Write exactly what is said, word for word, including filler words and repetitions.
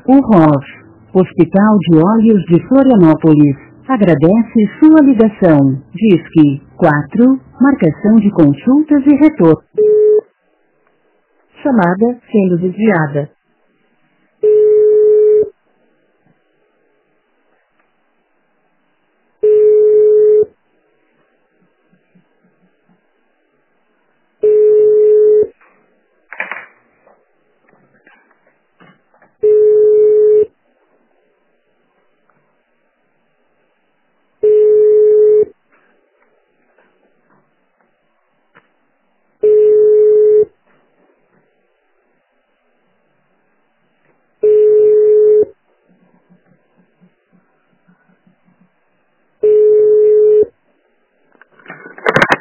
O R O F, Hospital de Olhos de Florianópolis, agradece sua ligação. Disque quatro, marcação de consultas e retorno. Chamada sendo desviada.